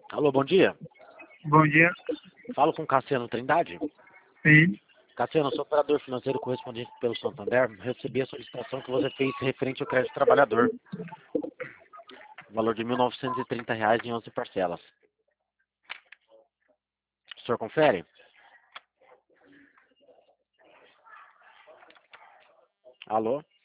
Alô, bom dia. Bom dia. Falo com Cassiano Trindade. Sim. Cassiano, sou operador financeiro correspondente pelo Santander. Recebi a solicitação que você fez referente ao crédito trabalhador. Valor de R$ 1.930 em 11 parcelas. O senhor confere? Alô?